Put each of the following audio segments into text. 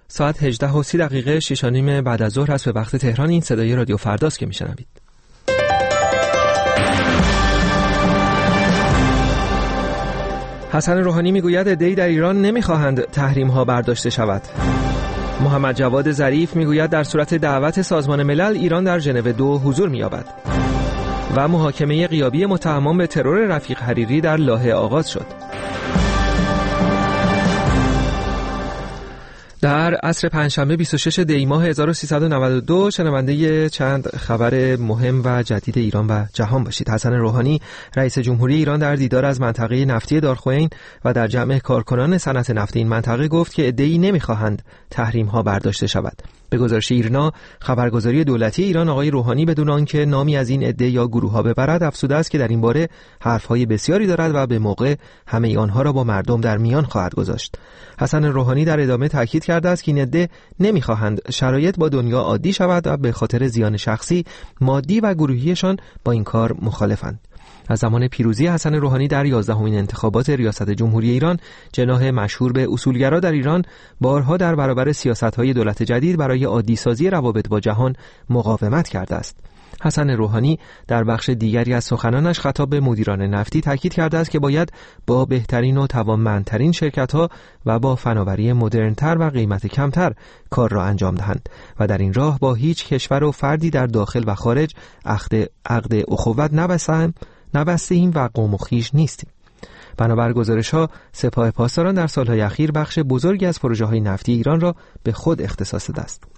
ساعت 18:30 6:30 بعد از ظهر است به وقت تهران. این صدای رادیو فرداست که میشنوید. حسن روحانی میگوید عده‌ای در ایران نمیخواهند تحریم‌ها برداشته شود. محمد جواد ظریف میگوید در صورت دعوت سازمان ملل ایران در ژنو 2 حضور می‌یابد. و محاکمه غیابی متهمان به ترور رفیق حریری در لاهه آغاز شد. در عصر پنجشنبه 26 دی ماه 1392 شنونده چند خبر مهم و جدید ایران و جهان باشید. حسن روحانی رئیس جمهوری ایران در دیدار از منطقه نفتی دارخوئین و در جمع کارکنان صنعت نفت این منطقه گفت که عده‌ای نمی‌خواهند تحریم‌ها برداشته شود. به گزارش ایرنا، خبرگزاری دولتی ایران، آقای روحانی بدون آنکه نامی از این عده یا گروه‌ها ببرد افزوده است که در این باره حرف‌های بسیاری دارد و به موقع همه آنها را با مردم در میان خواهد گذاشت. حسن روحانی در ادامه تاکید کرده است که این عده نمی‌خواهند شرایط با دنیا عادی شود و به خاطر زیان شخصی، مادی و گروهیشان با این کار مخالفند. از زمان پیروزی حسن روحانی در 11مین انتخابات ریاست جمهوری ایران، جناح مشهور به اصولگرا در ایران بارها در برابر سیاست‌های دولت جدید برای عادی‌سازی روابط با جهان مقاومت کرده است. حسن روحانی در بخش دیگری از سخنانش خطاب به مدیران نفتی تاکید کرده است که باید با بهترین و توانمندترین شرکت‌ها و با فناوری مدرن‌تر و قیمت کمتر کار را انجام دهند و در این راه با هیچ کشور و فردی در داخل و خارج عقد اخوت نبسته‌ایم و قوم و خویش نیستیم. بنابر گزارش‌ها، سپاه پاسداران در سالهای اخیر بخش بزرگی از پروژه‌های نفتی ایران را به خود اختصاص داده است.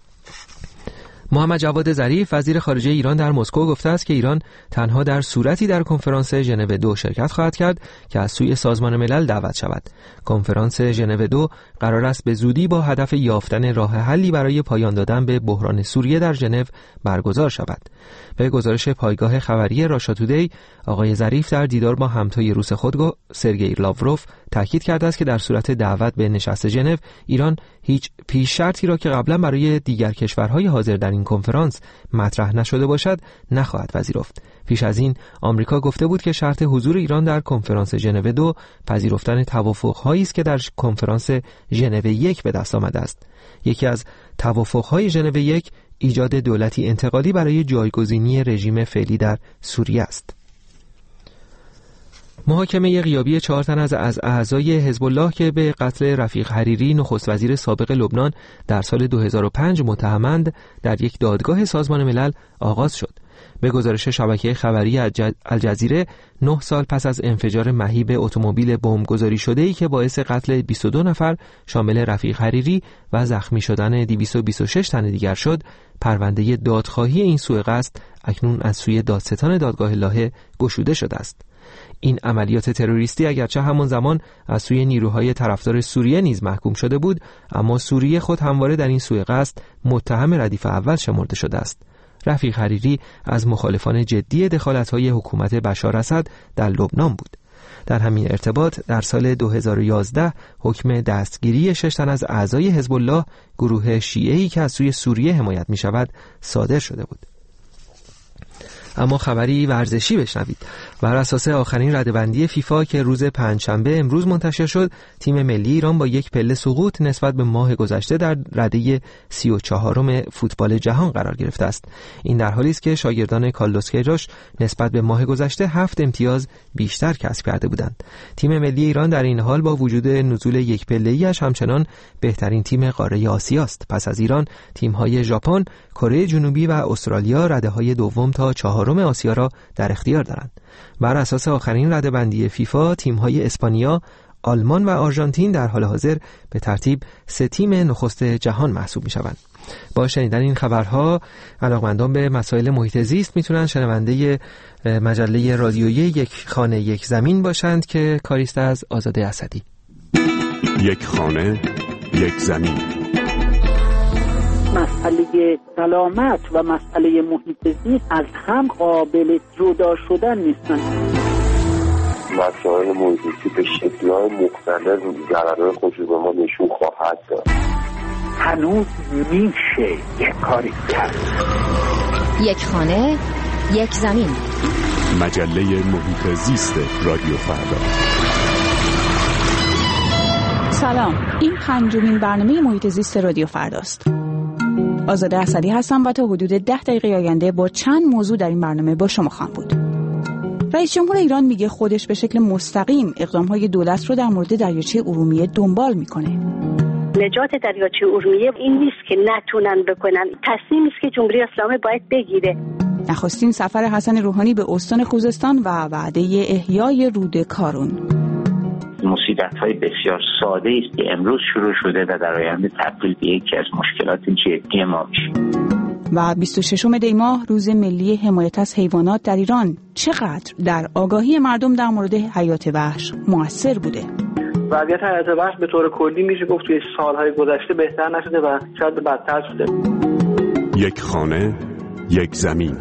محمد جواد ظریف وزیر خارجه ایران در مسکو گفته است که ایران تنها در صورتی در کنفرانس ژنو 2 شرکت خواهد کرد که از سوی سازمان ملل دعوت شود. کنفرانس ژنو 2 قرار است به زودی با هدف یافتن راه حلی برای پایان دادن به بحران سوریه در ژنو برگزار شود. به گزارش پایگاه خبری راشا تودی، آقای ظریف در دیدار با همتای روس خود سرگئی لاوروف تاکید کرده است که در صورت دعوت به نشست ژنو، ایران هیچ پیش شرطی را که قبلا برای دیگر کشورهای حاضر در این کنفرانس مطرح نشده باشد نخواهد پذیرفت. پیش از این آمریکا گفته بود که شرط حضور ایران در کنفرانس ژنو 2 پذیرفتن توافق‌هایی است که در کنفرانس ژنو 1 به دست آمده است. یکی از توافق‌های ژنو 1 ایجاد دولتی انتقالی برای جایگزینی رژیم فعلی در سوریه است. محاکمه غیابی 4 تن از اعضای حزب الله که به قتل رفیق حریری نخست وزیر سابق لبنان در سال 2005 متهمند در یک دادگاه سازمان ملل آغاز شد. به گزارش شبکه خبری الجزیره، 9 سال پس از انفجار مهیب اتومبیل بمبگذاری شده‌ای که باعث قتل 22 نفر شامل رفیق حریری و زخمی شدن 226 تن دیگر شد، پرونده دادخواهی این سوء قصد اکنون از سوی دادستان دادگاه لاهه گشوده شده است. این عملیات تروریستی اگرچه همان زمان از سوی نیروهای طرفدار سوریه نیز محکوم شده بود، اما سوریه خود همواره در این سوء قصد متهم ردیف اول شمرده شده است. رفیق حریری از مخالفان جدی دخالت‌های حکومت بشار اسد در لبنان بود. در همین ارتباط در سال 2011 حکم دستگیری 6 تن از اعضای حزب الله، گروه شیعه‌ای که از سوی سوریه حمایت می‌شود، صادر شده بود. اما خبری ورزشی بشنوید. بر اساس آخرین رده‌بندی فیفا که روز پنجشنبه امروز منتشر شد، تیم ملی ایران با یک پله سقوط نسبت به ماه گذشته در رده 34م فوتبال جهان قرار گرفته است. این در حالی است که شاگردان کارلوس کیروش نسبت به ماه گذشته 7 امتیاز بیشتر کسب کرده بودند. تیم ملی ایران در این حال با وجود نزول یک پله‌ایش همچنان بهترین تیم قاره آسیا است. پس از ایران، تیم‌های ژاپن، کره جنوبی و استرالیا رده‌های دوم تا چهارم آسیا را در اختیار دارند. بر اساس آخرین رده‌بندی فیفا، تیم‌های اسپانیا، آلمان و آرژانتین در حال حاضر به ترتیب 3 تیم نخست جهان محسوب می‌شوند. با شنیدن این خبرها، علاقمندان به مسائل محیط زیست میتونن شنونده مجله رادیویی یک خانه یک زمین باشند که کاریست از آزاده اسدی. یک خانه یک زمین. مسئله سلامت و مسئله محیط زیست از هم قابل جدا شدن نیستن. مسائل محیط زیست به شکل‌های مختلف ضررهای خودش به ما نشون خواهد داد. هنوز میشه یک کاری کرد. یک خانه یک زمین. مجله محیط زیست رادیو فردا. سلام، این 5مین برنامه محیط زیست رادیو فرداست. آزاده اسدی هستم و تا حدود 10 دقیقه آینده با چند موضوع در این برنامه با شما خواهم بود. رئیس جمهور ایران میگه خودش به شکل مستقیم اقدامهای دولت رو در مورد دریاچه ارومیه دنبال میکنه. نجات دریاچه ارومیه این نیست که نتونن بکنن، تصمیمی است که جمهوری اسلامی باید بگیره. نخستین سفر حسن روحانی به استان خوزستان و وعده احیای رود کارون. مصیبت‌های بسیار ساده است که امروز شروع شده و در آینده تبدیل به یکی از مشکلات جدی ما میشه. و 26 دی ماه روز ملی حمایت از حیوانات در ایران چقدر در آگاهی مردم در مورد حیات وحش مؤثر بوده؟ وضعیت حیات وحش به طور کلی میشه گفت توی سالهای گذشته بهتر نشده و شاید بدتر شده. یک خانه، یک زمین.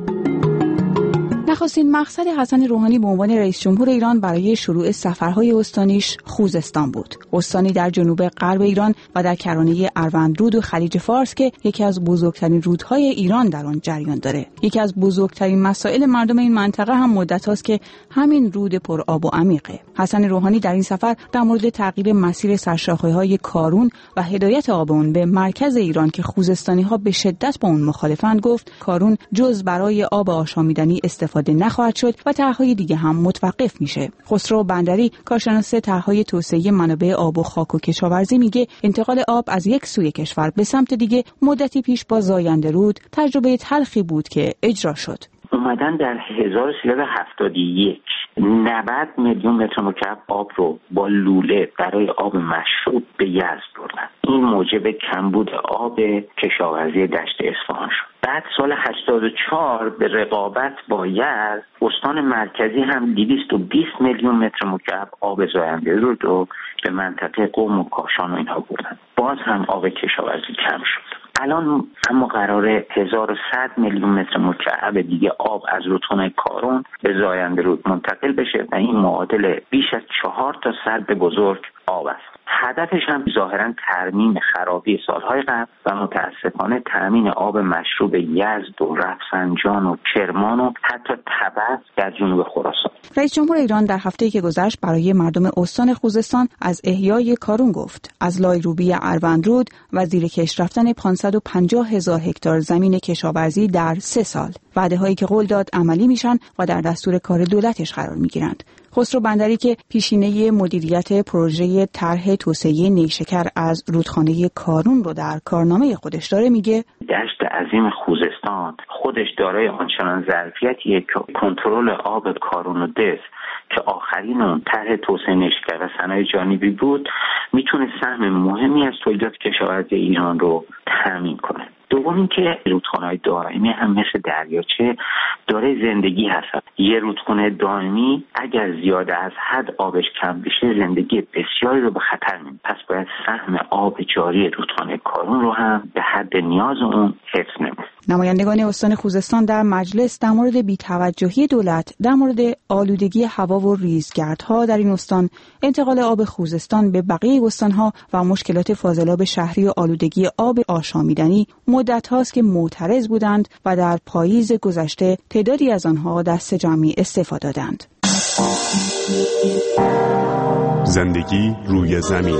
نخستین مقصد حسن روحانی به عنوان رئیس جمهور ایران برای شروع سفرهای استانیش خوزستان بود. استانی در جنوب غرب ایران و در کرانه اروندرود و خلیج فارس که یکی از بزرگترین رودهای ایران در آن جریان داره. یکی از بزرگترین مسائل مردم این منطقه هم مدت هاست که همین رود پر آب و عمیقه. حسن روحانی در این سفر در مورد تغییر مسیر سرشاخه‌های کارون و هدایت آب اون به مرکز ایران که خوزستانی‌ها به شدت با اون مخالفند گفت کارون جز برای آب آشامیدنی استفاده نخواهد شد و طرح‌های دیگه هم متوقف میشه. خسرو بندری کارشناس طرح‌های توسعه منابع آب و خاک و کشاورزی میگه انتقال آب از یک سوی کشور به سمت دیگه مدتی پیش با زاینده رود تجربه تلخی بود که اجرا شد. اومدن در 1371 90 میلیون متر مکعب آب رو با لوله برای آب مشروب به یزد بردن. این موجب کمبود آب کشاورزی دشت اصفهان شد. بعد سال 84 به رقابت با یزد استان مرکزی هم 220 میلیون متر مکعب آب زاینده رود رو به منطقه قم و کاشان و اینها بردن. باز هم آب کشاورزی کم شد. الان اما قراره 1100 میلیون متر مکعب دیگه آب از رودخانه کارون به زاینده رود منتقل بشه و این معادل بیش از 4 تا سد بزرگ آب است. هدفش هم ظاهرا ترمیم خرابی سالهای قبل و متاسفانه تامین آب مشروب یزد و رفسنجان و کرمان و حتی تبت در جنوب خراسان. رئیس جمهور ایران در هفته‌ای که گذشت برای مردم استان خوزستان از احیای کارون گفت. از لایروبی اروندرود و زیر کش رفتن 550,000 هکتار زمین کشاورزی در 3 سال. وعده‌هایی که قول داد عملی میشن و در دستور کار دولتش قرار میگیرند. خسرو بندری که پیشینه مدیریت پروژه طرح توسعه نیشکر از رودخانه کارون رو در کارنامه خودش داره میگه دشت عظیم خوزستان خودش دارای آنچنان ظرفیتیه که کنترل آب کارون و دز که آخرین اون طرح توسعه نیشکر و صنایع جانبی بود میتونه سهم مهمی از تولیدات کشاورزی ایران رو تامین کنه. دوم اینکه رودخانه‌های دائمی هم مثل دریاچه داره زندگی هست. یه رودخانه دائمی اگر زیاده از حد آبش کم بشه زندگی بسیاری رو به خطر میندازه. پس باید سهم آب جاری رودخانه کارون رو هم به حد نیاز اون حفظ نمونه. نمایندگان استان خوزستان در مجلس در مورد بی‌توجهی دولت در مورد آلودگی هوا و ریزگردها در این استان، انتقال آب خوزستان به بقیه استانها و مشکلات فاضلاب شهری و آلودگی آب آشامیدنی مدت هاست که معترض بودند و در پاییز گذشته تعدادی از آنها دست جمعی استعفا دادند. زندگی روی زمین.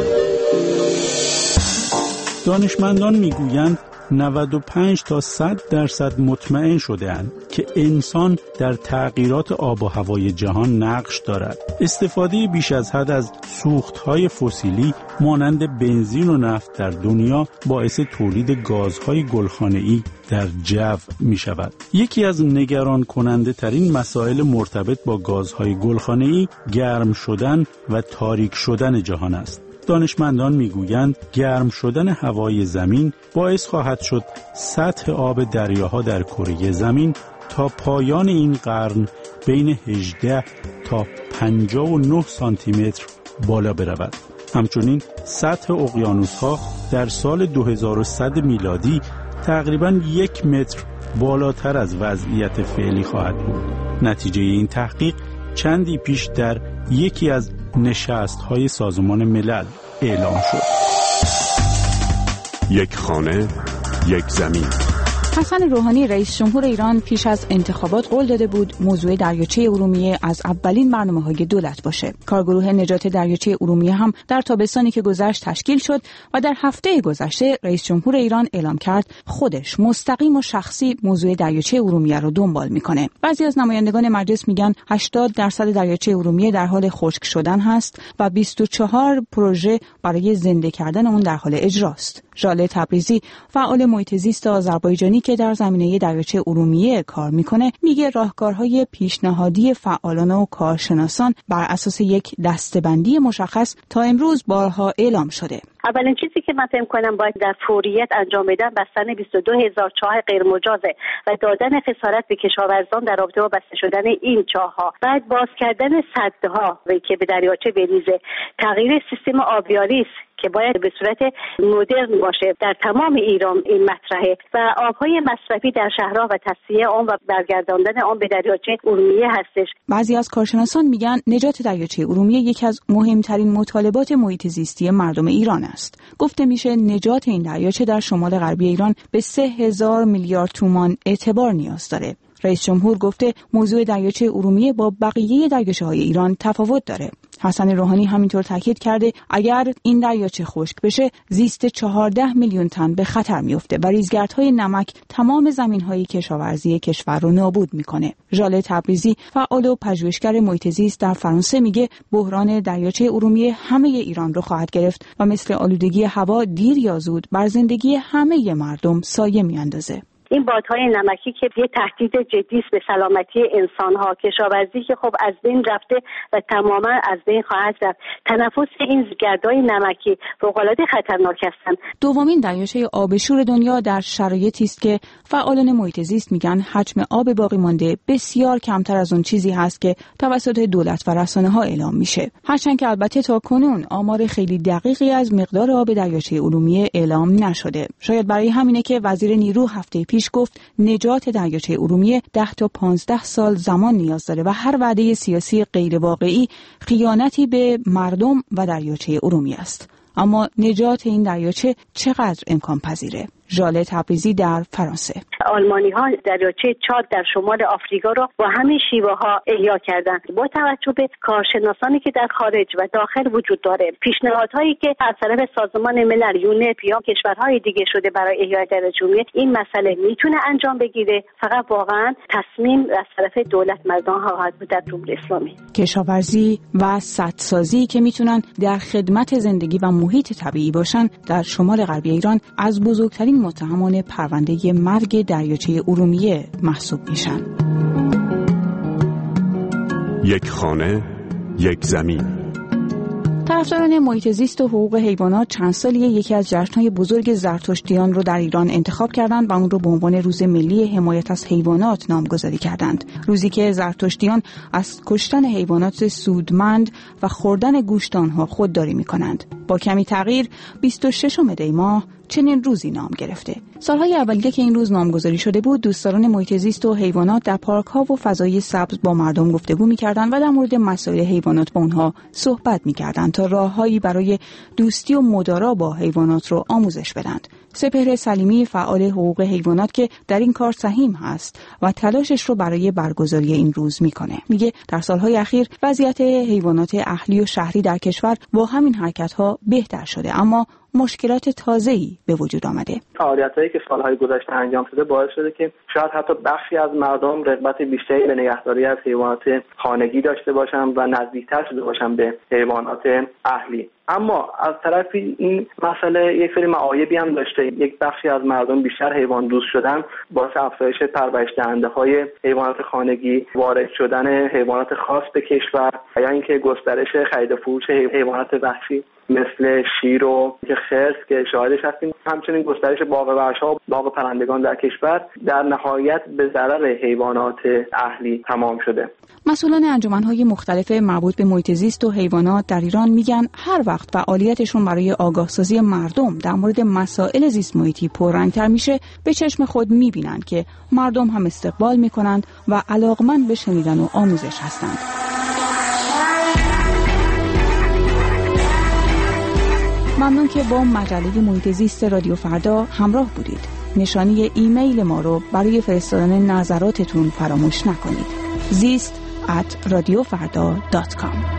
دانشمندان میگویند 95 تا 100% مطمئن شده‌اند که انسان در تغییرات آب و هوای جهان نقش دارد. استفاده بیش از حد از سوخت‌های فسیلی مانند بنزین و نفت در دنیا باعث تولید گازهای گلخانه‌ای در جو می‌شود. یکی از نگران کننده ترین مسائل مرتبط با گازهای گلخانه‌ای گرم شدن و تاریک شدن جهان است. دانشمندان میگویند گرم شدن هوای زمین باعث خواهد شد سطح آب دریاها در کره زمین تا پایان این قرن بین 18 تا 59 سانتی متر بالا برود. همچنین سطح اقیانوس‌ها در سال 2100 میلادی تقریباً 1 متر بالاتر از وضعیت فعلی خواهد بود. نتیجه این تحقیق چندی پیش در یکی از نشست‌های سازمان ملل اعلام شد. یک خانه، یک زمین. حسن روحانی رئیس جمهور ایران پیش از انتخابات قول داده بود موضوع دریاچه ارومیه از اولین برنامه‌های دولت باشه. کارگروه نجات دریاچه ارومیه هم در تابستانی که گذشت تشکیل شد و در هفته گذشته رئیس جمهور ایران اعلام کرد خودش مستقیم و شخصی موضوع دریاچه ارومیه رو دنبال میکنه. بعضی از نمایندگان مجلس میگن 80% دریاچه ارومیه در حال خشک شدن هست و 24 پروژه برای زنده کردن اون در حال اجراست. ژاله تبریزی فعال محیط زیست آذربایجانی که در زمینه دریاچه ارومیه کار میکنه میگه راهکارهای پیشنهادی فعالان و کارشناسان بر اساس یک دسته‌بندی مشخص تا امروز بارها اعلام شده. اولین چیزی که من فکر کنم باید در فوریت انجام بدن بستن 22,000 چاه غیرمجازه و دادن خسارت به کشاورزان در رابطه با بسته شدن این چاه‌ها. بعد باز کردن سدها که به دریاچه بریزه. تغییر سیستم آبیاری است که باید به صورت مدرن باشه. در تمام ایران این مطرحه و آبهای مصرفی در شهرها و تصفیه آن و برگرداندن آن به دریاچه ارومیه هستش. بعضی از کارشناسان میگن نجات دریاچه ارومیه یکی از مهمترین مطالبات محیط زیستی مردم ایران است. گفته میشه نجات این دریاچه در شمال غربی ایران به 3,000 میلیارد تومان اعتبار نیاز داره. رئیس جمهور گفته موضوع دریاچه ارومیه با بقیه دریاچه‌های ایران تفاوت داره. حسن روحانی همینطور تاکید کرده اگر این دریاچه خشک بشه زیست 14 میلیون تن به خطر میفته و ریزگردهای نمک تمام زمین‌های کشاورزی کشور رو نابود میکنه. ژاله تبریزی فعال و پژوهشگر محیط زیست در فرانسه میگه بحران دریاچه ارومیه همه ایران رو خواهد گرفت و مثل آلودگی هوا دیر یا زود بر زندگی همه مردم سایه میاندازه. این بادهای نمکی که یه تهدید جدی است به سلامتی انسان‌ها، کشاورزی که خب از بین رفته و تماما از بین خواهد رفت. تنفس این گردهای نمکی فوق‌العاده خطرناک هستند. دومین دریاچه آبشور دنیا در شرایطی است که فعالان محیط زیست میگن حجم آب باقی مانده بسیار کمتر از اون چیزی هست که توسط دولت و رسانه‌ها اعلام میشه. هرچند که البته تا کنون آمار خیلی دقیقی از مقدار آب دریاچه ارومیه اعلام نشده. شاید برای همینه که وزیر نیرو هفته پیش گفت نجات دریاچه ارومیه 10 تا 15 سال زمان نیاز داره و هر وعده سیاسی غیر واقعی خیانتی به مردم و دریاچه ارومیه است. اما نجات این دریاچه چقدر امکان پذیره؟ ژاله تبریزی در فرانسه. آلمانی‌ها دریاچه چاد در شمال آفریقا را با همین شیوه‌ها احیا کردند. با توجه به کارشناسانی که در خارج و داخل وجود داره، پیشنهادهایی که از طرف سازمان ملل، یونپ یا کشورهای دیگه شده برای احیای دریاچه ارومیه، این مسئله میتونه انجام بگیره. فقط واقعا تصمیم از طرف دولت مردان خواهد بود در جمهوری اسلامی. کشاورزی و سدسازی که میتونن در خدمت زندگی و محیط طبیعی باشن در شمال غربی ایران از بزرگترین متهمان پرونده مرگ دریاچه ارومیه محسوب میشن. یک خانه، یک زمین. طرفداران محیط زیست و حقوق حیوانات چند سالیه یکی از جشن‌های بزرگ زرتشتیان رو در ایران انتخاب کردند و اون رو به عنوان روز ملی حمایت از حیوانات نامگذاری کردند. روزی که زرتشتیان از کشتن حیوانات سودمند و خوردن گوشت آنها خودداری می‌کنند. با کمی تغییر 26 دی ماه چنین روزی نام گرفته. سالهای اولیه که این روز نامگذاری شده بود، دوستداران محیط زیست و حیوانات در پارک‌ها و فضای سبز با مردم گفتگو می‌کردند و در مورد مسائل حیوانات با اونها صحبت می‌کردند تا راههایی برای دوستی و مدارا با حیوانات رو آموزش بدند. سپهر سلیمی فعال حقوق حیوانات که در این کار سهیم هست و تلاشش رو برای برگزاری این روز میکنه. میگه در سالهای اخیر وضعیت حیوانات اهلی و شهری در کشور با همین حرکت‌ها بهتر شده، اما مشکلات تازه‌ای به وجود آمده. فعالیتایی که سالهای گذشته انجام شده باعث شده که شاید حتی بخشی از مردم رغبت بیشتری به نگهداری از حیوانات خانگی داشته باشن و نزدیکتر شده باشن به حیوانات اهلی. اما از طرفی این مسئله یک سری معایبی هم داشته. یک بخشی از مردم بیشتر حیوان دوست شدن، باعث افزایش پرورش دهنده‌های حیوانات خانگی، وارد شدن حیوانات خاص به کشور یا اینکه گسترش خرید و فروش حیوانات وحشی مثل شیر و خرس که شاهدش هستیم، همچنین گسترش باغ وحش‌ها و باغ پرندگان در کشور در نهایت به ضرر حیوانات اهلی تمام شده. مسئولان انجمن‌های مختلف مربوط به محیط زیست و حیوانات در ایران میگن هر وقت فعالیتشون برای آگاهسازی مردم در مورد مسائل زیست محیطی پررنگ‌تر میشه، به چشم خود میبینن که مردم هم استقبال میکنند و علاقمند به شنیدن و آموزش هستند. ممنون که با مجله محیط زیست رادیو فردا همراه بودید. نشانی ایمیل ما رو برای فرستادن نظراتتون فراموش نکنید. زیست@radiofarda.com